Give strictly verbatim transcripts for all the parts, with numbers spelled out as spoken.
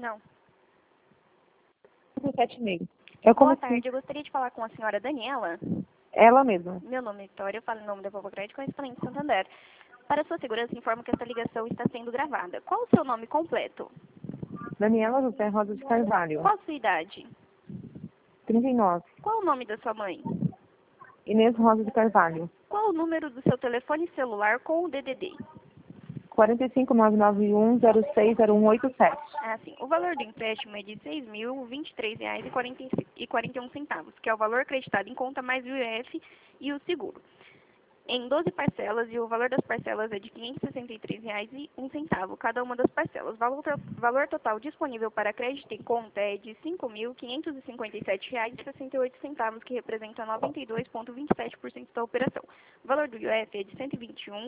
Não. sete e meio. Eu Boa comecei... tarde, eu gostaria de falar com a senhora Daniela. Ela mesma. Meu nome é Vitória, eu falo em nome da Povo Crédito Correspondente de Santander. Para sua segurança, informo que esta ligação está sendo gravada. Qual o seu nome completo? Daniela José Rosa de Carvalho. Qual a sua idade? trinta e nove. Qual o nome da sua mãe? Inês Rosa de Carvalho. Qual o número do seu telefone celular com o D D D? quatro cinco nove nove um zero seis zero um oito sete. Ah, sim. O valor do empréstimo é de seis mil vinte e três reais e quarenta e um centavos, que é o valor acreditado em conta mais o I F e o seguro, em doze parcelas, e o valor das parcelas é de quinhentos e sessenta e três reais e um centavo cada uma das parcelas. O valor, valor total disponível para crédito em conta é de cinco mil quinhentos e cinquenta e sete reais e sessenta e oito centavos, que representa noventa e dois vírgula vinte e sete por cento da operação. O valor do I F é de cento e vinte e um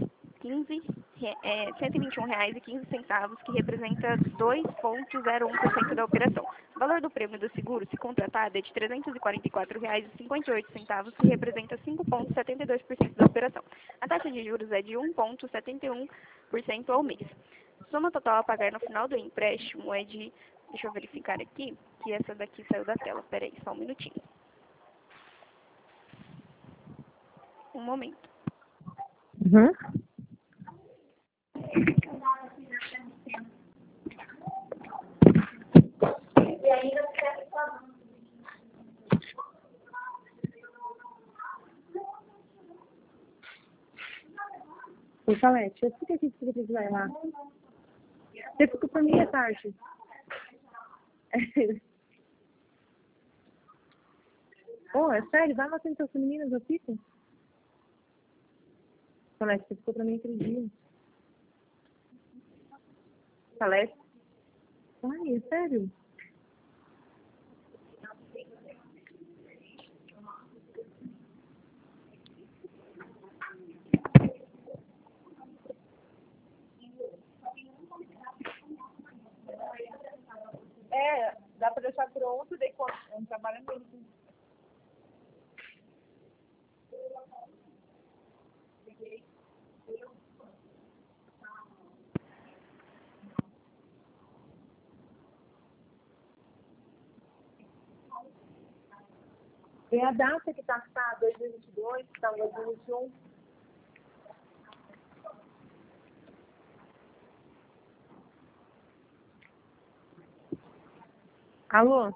reais e quinze centavos, que representa dois vírgula zero um por cento da operação. O valor do prêmio do seguro, se contratado, é de trezentos e quarenta e quatro reais e cinquenta e oito centavos, que representa cinco vírgula setenta e dois por cento da operação. A taxa de juros é de um vírgula setenta e um por cento ao mês. A soma total a pagar no final do empréstimo é de... Deixa eu verificar aqui, que essa daqui saiu da tela. Espera aí, só um minutinho. Um momento. Uhum. Ô, Salete, eu fico aqui que você vai lá. Você ficou por mim à tarde. Ô, é sério? Vai lá sentar as meninas, eu fico? Salete, você ficou pra mim aquele dia. Salete? Ai, é sério? É, dá pra deixar pronto, daí quando um trabalho mesmo. Tem a data que tá, tá dois mil e vinte e dois, tá dois mil e vinte e um. Alô?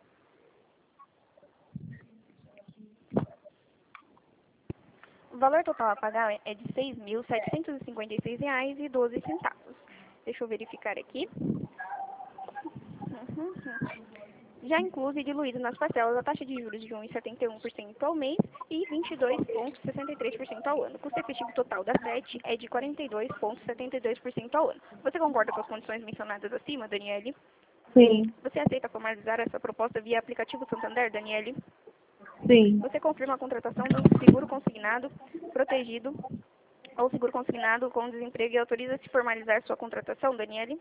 O valor total a pagar é de seis mil setecentos e cinquenta e seis reais e doze centavos. Deixa eu verificar aqui. Uhum, uhum. Já incluso e diluído nas parcelas a taxa de juros de um vírgula setenta e um por cento ao mês e vinte e dois vírgula sessenta e três por cento ao ano. O custo efetivo total da S E T é de quarenta e dois vírgula setenta e dois por cento ao ano. Você concorda com as condições mencionadas acima, Daniele? Sim. Você aceita formalizar essa proposta via aplicativo Santander, Daniele? Sim. Você confirma a contratação do seguro consignado, protegido ou seguro consignado com desemprego e autoriza-se formalizar sua contratação, Daniele?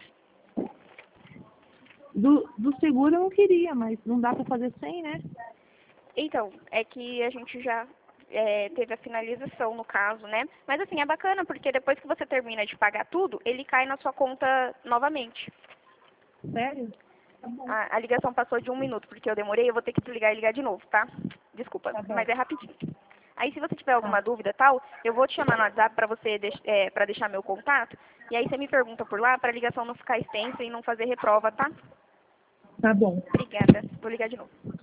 Do, do seguro eu não queria, mas não dá pra fazer sem, né? Então, é que a gente já é, teve a finalização no caso, né? Mas assim, é bacana porque depois que você termina de pagar tudo, ele cai na sua conta novamente. Sério? Tá bom. A, a ligação passou de um minuto, porque eu demorei, eu vou ter que desligar e ligar de novo, tá? Desculpa, Tá bom. mas é rapidinho. Aí se você tiver alguma Tá. dúvida tal, eu vou te chamar no WhatsApp para você deix é, para deixar meu contato, e aí você me pergunta por lá para a ligação não ficar extensa e não fazer reprova, tá? Tá bom. Obrigada. Vou ligar de novo.